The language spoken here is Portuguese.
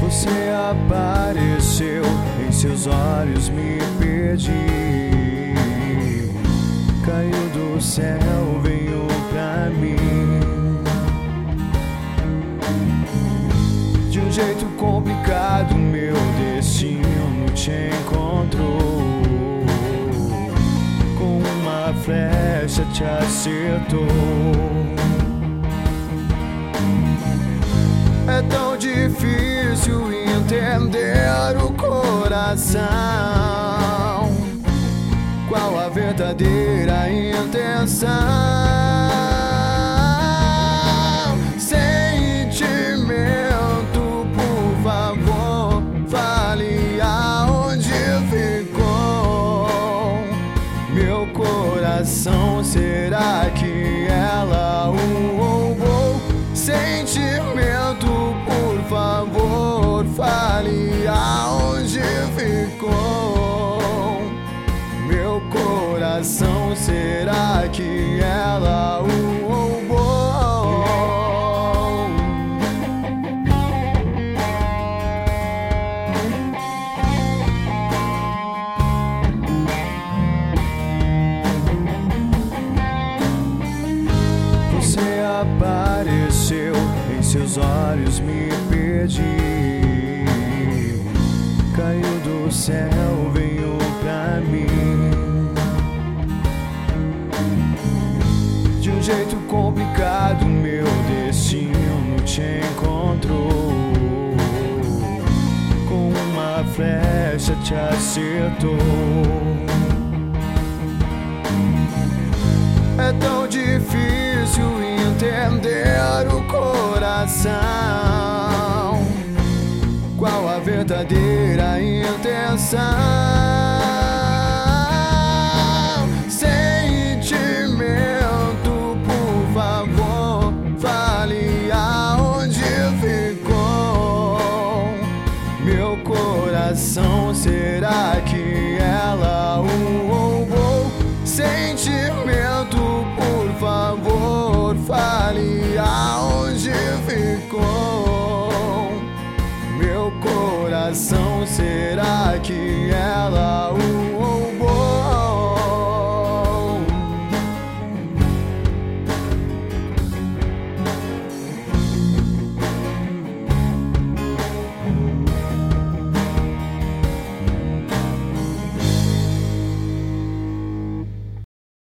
Você apareceu, em seus olhos me perdi. Caiu do céu, veio pra mim. De um jeito complicado, meu destino te encontrou. Com uma flecha te acertou. É tão difícil entender o coração. Qual a verdadeira intenção? Sentimento, por favor, fale aonde ficou meu coração. Será que ela o roubou? Sentimento, por favor, fale aonde ficou meu coração. Será que ela o roubou? Você apareceu, em seus olhos me perdi. Caiu do céu, veio pra mim. De um jeito complicado, meu destino te encontrou. Com uma flecha te acertou. É tão difícil entender o coração. Qual a verdadeira intenção? Sentimento, por favor, fale aonde ficou meu coração. Será que ela o roubou? Sentimento, por favor, fale aonde ficou meu coração. Será que